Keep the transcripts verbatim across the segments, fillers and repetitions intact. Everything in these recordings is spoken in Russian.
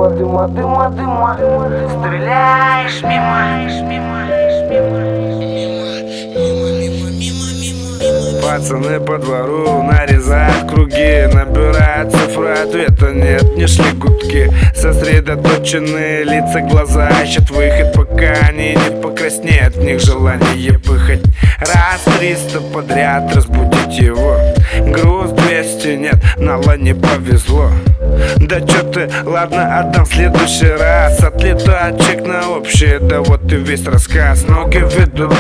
дыма, дыма, дыма, дыма. Стреляешь мимо, мимо, мимо. Пацаны по двору нарезают круги, набирают цифры, ответа нет, не шли гудки. Сосредоточенные лица, глаза ищут выход, пока они не покраснеют, в них желание пыхать. Раз триста подряд разбудить его, груз двести, нет, Нала не повезло. Да чё ты, ладно, отдам в следующий раз. Отлетает чек на общее, да вот и весь рассказ. Ноги ведут,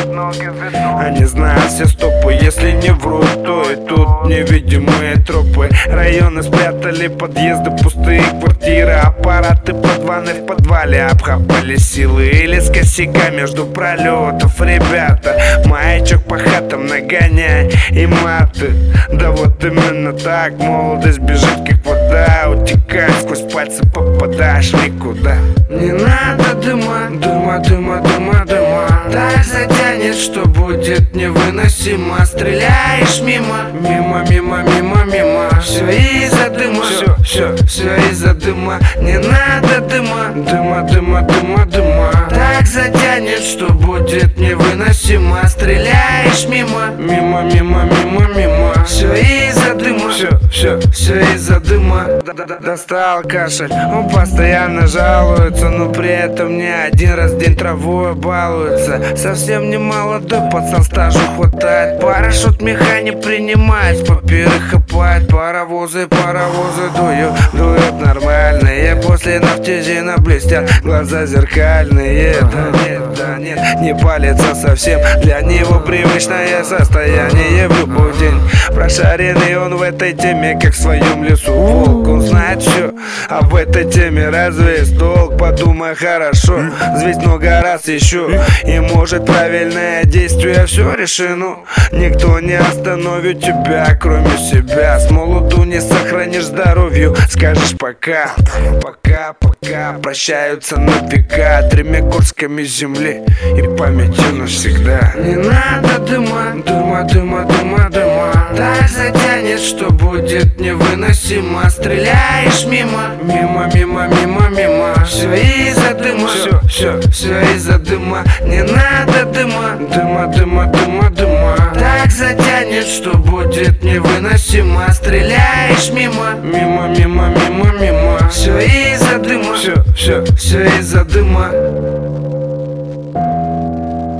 они знают все стопы. Если не врут, то и тут невидимые тропы. Районы спрятали подъезды, пустые квартиры, аппараты под ванной в подвале обхапали силы. Или с косяка между пролетов, ребята, маячок по хатам нагоняй и маты. Да вот именно так молодость бежит как вода, утекает сквозь пальцы, попадаешь никуда. Не надо дыма, дыма, дыма, дыма, дыма. Так затянет, что будет невыносимо. Стреляешь мимо, мимо, мимо, мимо, мимо. Все из-за дыма, все, все, все из-за дыма. Не надо дыма, дыма, дыма, дыма, дыма. Так затянет, что будет невыносимо. Стреляешь мимо, мимо, мимо, мимо, мимо. Все из-за дыма, все, все, все из-за дыма. Достал кашель, он постоянно жалуется, но при этом не один раз в день травой балуется. Совсем не молодой пацан, стажу хватает. Парашют меха не принимает, папиры хапает. Паровозы, паровозы дуют, дуют нормальные. После нафтизина блестят глаза зеркальные. Да нет, да нет, не палится совсем. Для него привычное состояние в любой день. Прошаренный он в этой теме, как в своем лесу волк. Он знает все об этой теме, разве есть толк? Подумай хорошо, взвесь много раз еще. И может правильное действие все решено. Никто не остановит тебя, кроме себя. С молоду не сохранишь здоровью, скажешь пока. Пока, пока, прощаются на века тремя горстками земли и памятью навсегда. Не надо дыма, дыма, дыма, дыма, дыма. Так затянет, что будет невыносимо. Стреляешь мимо, мимо, мимо, мимо, мимо. Все из-за дыма, все, все, все из-за дыма. Не надо дыма, дыма, дыма, дыма, дыма. Так затянет, что будет невыносимо. Стреляешь мимо, мимо, мимо, мимо, мимо. Все из-за дыма, все, все, все из-за дыма.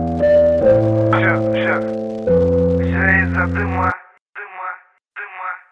Все, все, все из-за дыма, дыма, дыма.